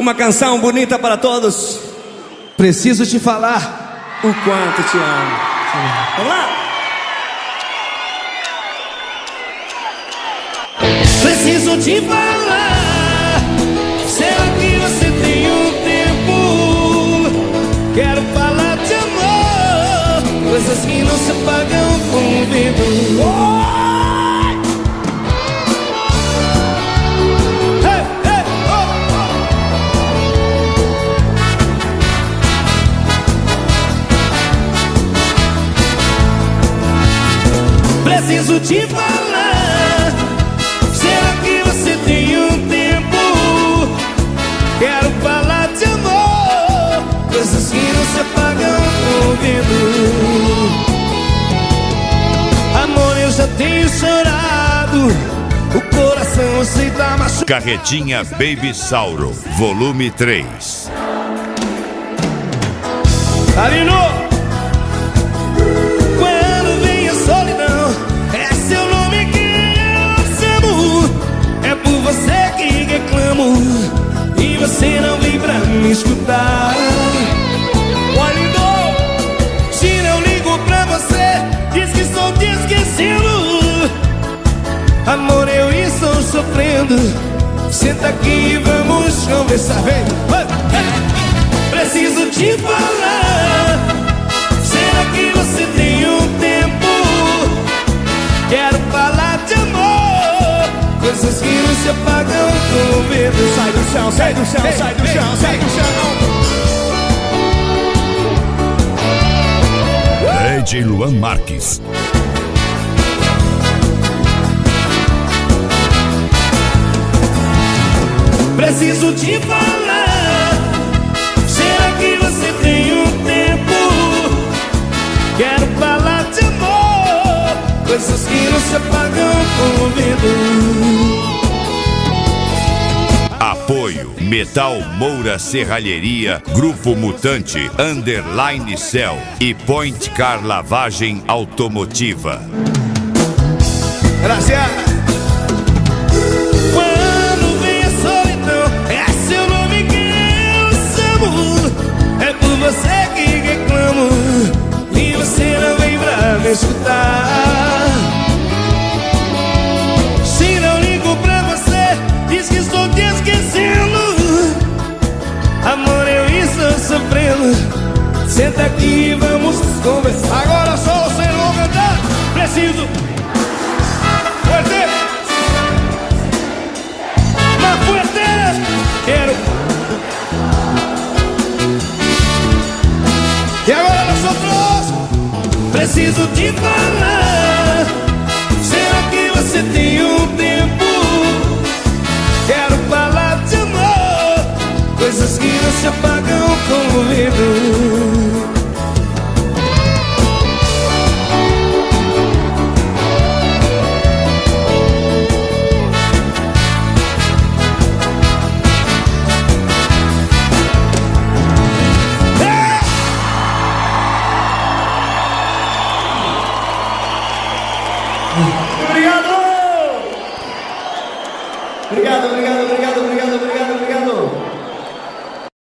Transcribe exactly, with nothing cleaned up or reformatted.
uma canção bonita para todos. Preciso te falar o quanto te amo. Vamos lá? Preciso te falar. Será que você tem um tempo? Quero falar de amor, coisas que não se pagam com o vento. Oh! Preciso te falar. Será que você tem um tempo? Quero falar de amor, coisas que não se apagam com o vento. Amor, eu já tenho chorado, o coração aceita machucado. Carretinha Baby Sauro, volume três. Arino! Você que reclamo e você não vem pra me escutar. Olha, se não ligo pra você, diz que estou te esquecendo. Amor, eu estou sofrendo. Senta aqui e vamos conversar. Vem. Preciso te falar. Será que você tem um tempo? Quero falar de amor, coisas que não se apagam com o vento. Sai do chão, sai do chão, sai do chão, sai do chão. D J Luan Marques. Preciso te falar. Será que você tem um tempo? Quero falar de amor, coisas que não se apagam com o vento. Apoio Metal Moura Serralheria, Grupo Mutante, Underline Cell e Point Car Lavagem Automotiva. Gracias. Quando vem a solidão, é seu nome que eu chamo. É por você que reclamo e você não vem pra me escutar. Se não ligo pra você, diz que estou te esquecendo. Amor, eu estou sofrendo. Senta aqui e vamos conversar. Agora só você não vou cantar. Preciso. Fuerte. Mais fuerte. Quero. E agora nós outros. Preciso te falar. Será que você tem um tempo? Quero falar de amor, coisas que não se apagam com o vento. Obrigado! Obrigado, obrigado, obrigado, obrigado.